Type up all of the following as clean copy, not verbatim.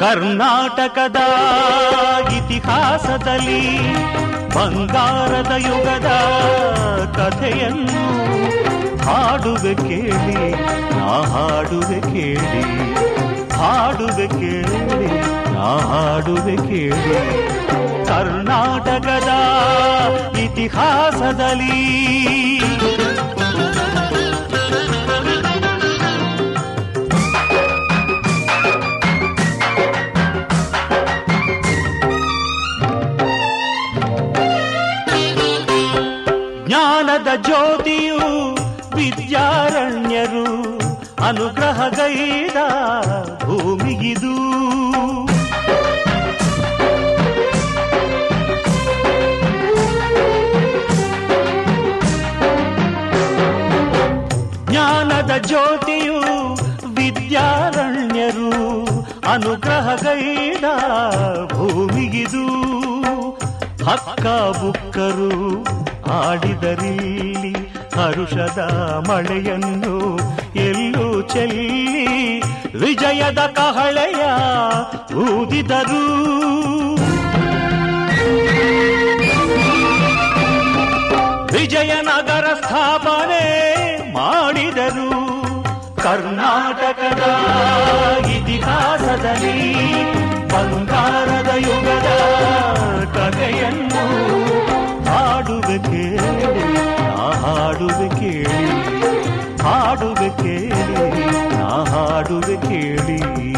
ಕರ್ನಾಟಕದ ಇತಿಹಾಸದಲ್ಲಿ ಬಂಗಾರದ ಯುಗದ ಕಥೆಯನ್ನು ಹಾಡುವೆ ಕೇಳಿ, ನಾ ಹಾಡುವೆ ಕೇಳಿ, ಹಾಡುವೆ ಕೇಳಿ, ನಾ ಹಾಡುವೆ ಕೇಳಿ. ಕರ್ನಾಟಕದ ಇತಿಹಾಸದಲ್ಲಿ ಜ್ಞಾನದ ಜ್ಯೋತಿಯು ವಿದ್ಯಾರಣ್ಯರು ಅನುಗ್ರಹಗೈದ ಭೂಮಿಗಿದು. ಜ್ಞಾನದ ಜ್ಯೋತಿಯು ವಿದ್ಯಾರಣ್ಯರು ಅನುಗ್ರಹಗೈದ ಭೂಮಿಗಿದು. ಹಕ್ಕ ಬುಕ್ಕರು ಆಡಿದರಿಲ್ಲಿ ಹರುಷದ ಮಳೆಯನ್ನು ಎಲ್ಲೂ ಚೆಲ್ಲಿ ವಿಜಯದ ಕಹಳೆಯ ಊದಿದರು. ವಿಜಯನಗರ ಸ್ಥಾಪನೆ ಮಾಡಿದರು. ಕರ್ನಾಟಕದ ಇತಿಹಾಸದಲ್ಲಿ ಬಂಗಾರದ ಯುಗದ ಕಥೆಯನ್ನು ಹಾಡುವೆ ಕೇಳಿ, ನಾ ಹಾಡುವೆ ಕೇಳಿ, ಹಾಡುವೆ ಕೇಳಿ, ನಾ ಹಾಡುವೆ ಕೇಳಿ.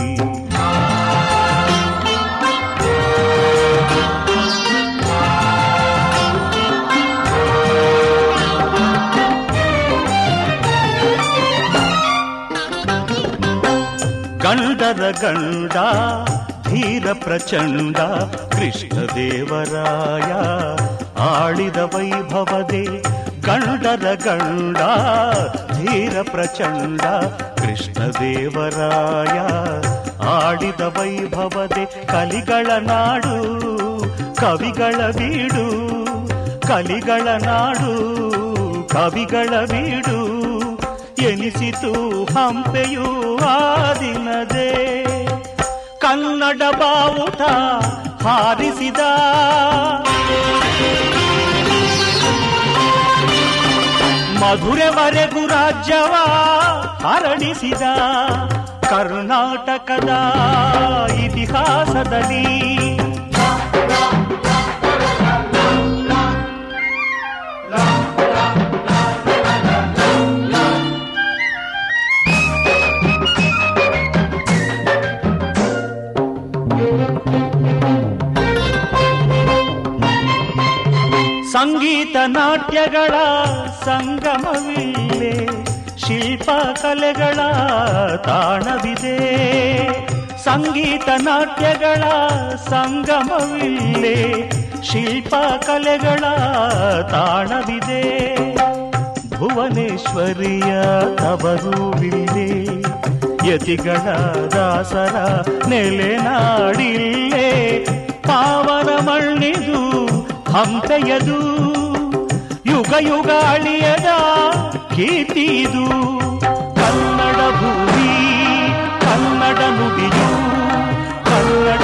ಗಂಡರ ಗಂಡ ಧೀರ ಪ್ರಚಂಡ ಕೃಷ್ಣದೇವರಾಯ ಆಳಿದ ವೈಭವದೆ. ಗಂಡರ ಗಂಡ ಧೀರ ಪ್ರಚಂಡ ಕೃಷ್ಣದೇವರಾಯ ಆಡಿದ ವೈಭವದೆ. ಕಲಿಗಳ ನಾಡು ಕವಿಗಳ ಬೀಡು, ಕಲಿಗಳ ನಾಡು ಕವಿಗಳ ಬೀಡು ಎನಿಸಿತು ಹಂಪೆಯೂ ಆ ದಿನದೇ. ಕನ್ನಡ ಬಾವುಟ ಹಾರಿಸಿದ ಮಧುರೆವರೆಗೂ ರಾಜ್ಯವ ಹರಡಿಸಿದ. ಕರ್ನಾಟಕದ ಇತಿಹಾಸದಲ್ಲಿ ಸಂಗೀತ ನಾಟ್ಯಗಳ ಸಂಗಮವಿಲ್ಲೇ, ಶಿಲ್ಪ ಕಲೆಗಳ ತಾಣವಿದೆ. ಸಂಗೀತ ನಾಟ್ಯಗಳ ಸಂಗಮವಿಲ್ಲೇ, ಶಿಲ್ಪ ಕಲೆಗಳ ತಾಣವಿದೆ. ಭುವನೇಶ್ವರಿಯ ತವರುವಿಲ್ಲೇ, ಯತಿಗಳ ದಾಸರ ನೆಲೆನಾಡಿಲ್ಲೇ. ಪಾವನ ಮಣ್ಣಿದು ಹಂಪೆಯದು, ಯುಗ ಯುಗ ಅಳಿಯದ ಕೀರ್ತಿದು. ಕನ್ನಡ ಭೂಮಿ ಕನ್ನಡ ನುಡಿಯು, ಕನ್ನಡ